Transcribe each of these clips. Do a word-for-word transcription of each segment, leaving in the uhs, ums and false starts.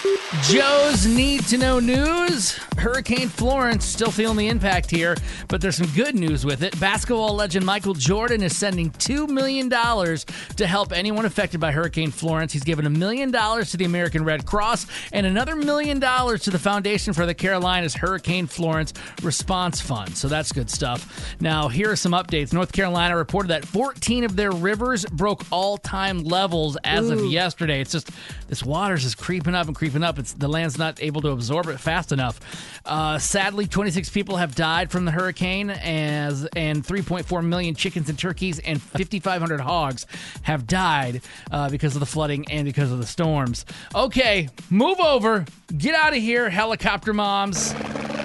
Joe's need-to-know news. Hurricane Florence still feeling the impact here, but there's some good news with it. Basketball legend Michael Jordan is sending two million dollars to help anyone affected by Hurricane Florence. He's given a million dollars to the American Red Cross and another million dollars to the Foundation for the Carolinas Hurricane Florence Response Fund. So that's good stuff. Now, here are some updates. North Carolina reported that fourteen of their rivers broke all-time levels as Ooh. of yesterday. It's just, this water's just creeping up and creeping up. It's, the land's not able to absorb it fast enough. Uh, sadly, twenty-six people have died from the hurricane, as and three point four million chickens and turkeys and fifty-five hundred hogs have died uh, because of the flooding and because of the storms. Okay, move over. Get out of here, helicopter moms.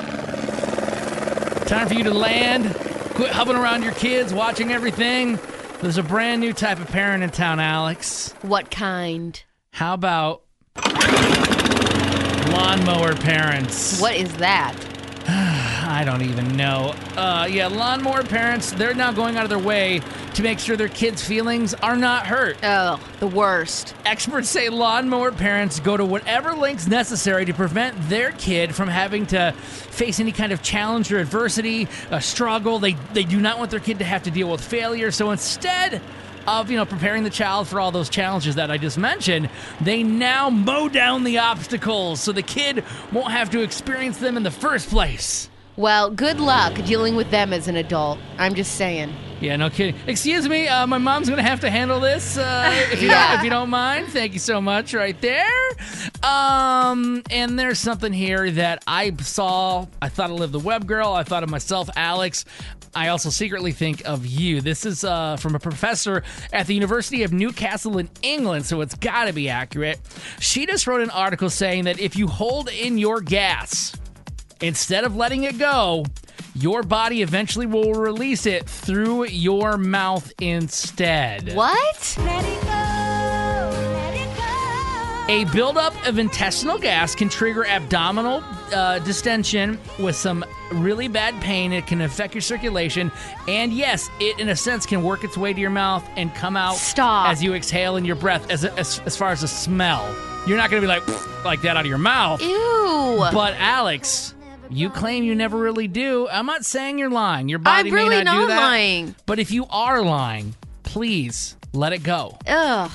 Time for you to land. Quit hovering around your kids, watching everything. There's a brand new type of parent in town, Alex. What kind? How about lawnmower parents? What is that? I don't even know. Uh, yeah, lawnmower parents, they're now going out of their way to make sure their kids' feelings are not hurt. Oh, the worst. Experts say lawnmower parents go to whatever lengths necessary to prevent their kid from having to face any kind of challenge or adversity, a struggle. They, they do not want their kid to have to deal with failure. So instead of, you know, preparing the child for all those challenges that I just mentioned, they now mow down the obstacles so the kid won't have to experience them in the first place. Well, good luck dealing with them as an adult. I'm just saying. Yeah, no kidding. Excuse me, uh, my mom's gonna have to handle this. Uh, if you yeah. don't, if you don't mind, thank you so much, right there. Um, and there's something here that I saw. I thought of Liv the Web Girl. I thought of myself, Alex. I also secretly think of you. This is uh, from a professor at the University of Newcastle in England, so it's got to be accurate. She just wrote an article saying that if you hold in your gas instead of letting it go, your body eventually will release it through your mouth instead. What? Let it go, let it go. A buildup of intestinal gas can trigger abdominal uh, distension with some really bad pain. It can affect your circulation. And yes, it, in a sense, can work its way to your mouth and come out Stop. as you exhale in your breath as, as, as far as the smell. You're not going to be like, like that out of your mouth. Ew. But Alex, you claim you never really do. I'm not saying you're lying. Your body I'm really may not, not do that. lying. But if you are lying, please let it go. Ugh.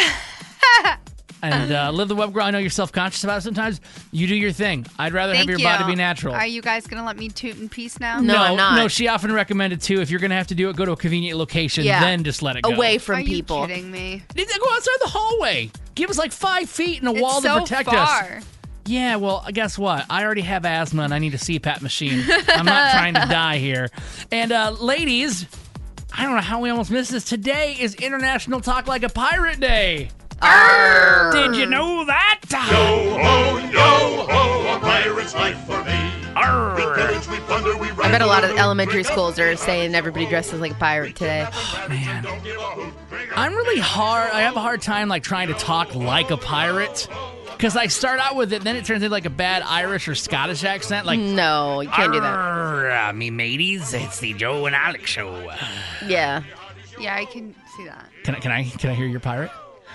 And uh, Liv the Web Girl, I know you're self-conscious about it sometimes. You do your thing. I'd rather Thank have your you. body be natural. Are you guys going to let me toot in peace now? No, I'm not. No, she often recommended, too, if you're going to have to do it, go to a convenient location, Yeah. then just let it go. Away from Are people. you kidding me? Need to go outside the hallway. Give us like five feet and a wall it's so to protect far. us. Yeah, well, guess what? I already have asthma and I need a C PAP machine. I'm not trying to die here. And uh, ladies, I don't know how we almost missed this. Today is International Talk Like a Pirate Day. Arr. Did you know that? Yo ho, yo ho, a pirate's life for me. Arr. With courage we plunder, we I bet a lot of ride elementary schools are saying everybody dresses like a pirate today. Man, I'm really hard. I have a hard time like trying to talk like a pirate because I start out with it, then it turns into like a bad Irish or Scottish accent. Like, No, you can't do that. "Arr, uh, me mateys, it's the Joe and Alex show. Yeah. Yeah, I can see that. Can I? Can I? Can I hear your pirate?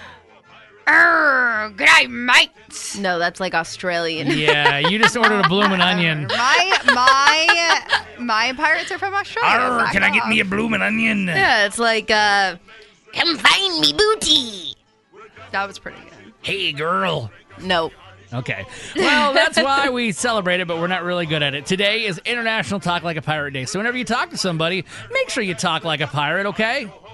Arr, good night, mates. No, that's like Australian. Yeah, you just ordered a bloomin' onion. My my my pirates are from Australia. Arr, Back can I get off. me a bloomin' onion? Yeah, it's like, uh, come find me booty. That was pretty good. Hey, girl. Nope. Okay. Well, that's why we celebrate it, but we're not really good at it. Today is International Talk Like a Pirate Day. So whenever you talk to somebody, make sure you talk like a pirate, okay?